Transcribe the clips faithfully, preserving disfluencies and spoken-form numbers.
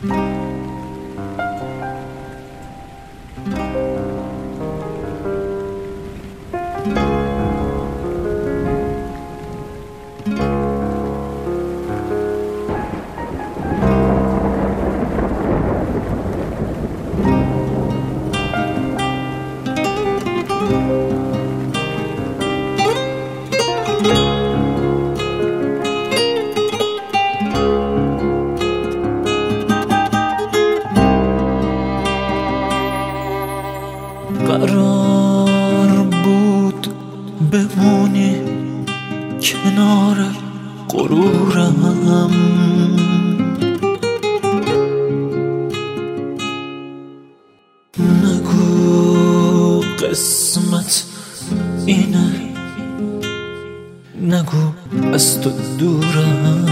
قرار بود بمونی کنار غرورم، نگو قسمت اینه، نگو از تو دورم.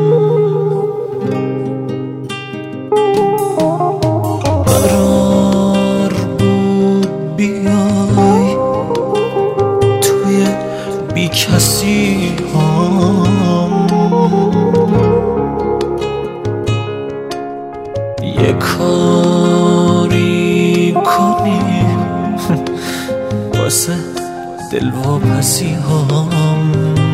قرار بود بیای توی بی کسی هم، یه کاری کنی واسه دلواپسی هم.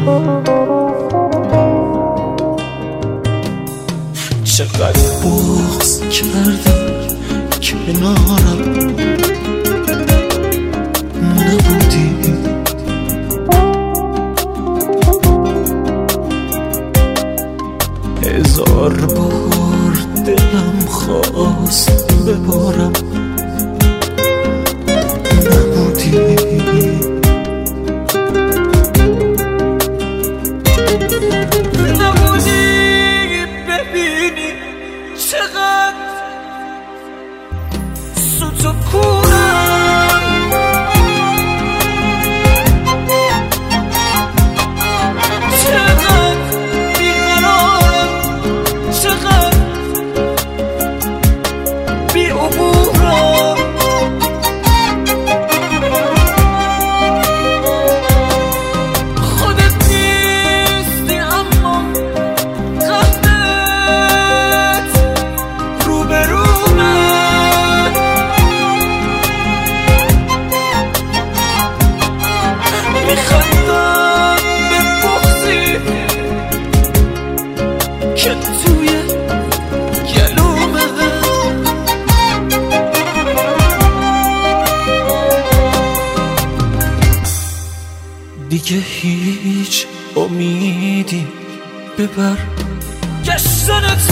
چقدر بغض کردم کنارم نبودی، هزار بار دلم خواست ببارم نبودی. نبودی ببینی چقدر سوت و کورم، چقدر بیقرارم، چقدر بی عبورم. خودت نیستی اما قهرت روبرومه، میخندم به بغضی که توی گلومه. دیگه هیچ امیدی ببر گشتنت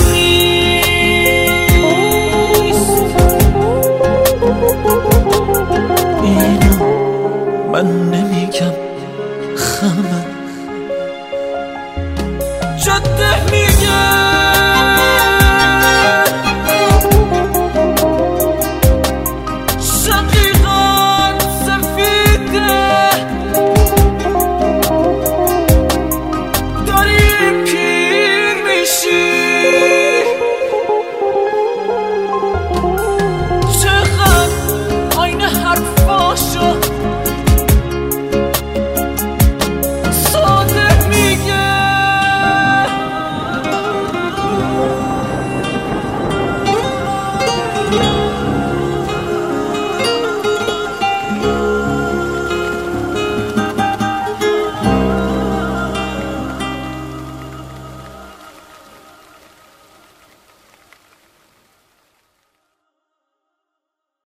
نیست، اینو من نمیگم خمه جاده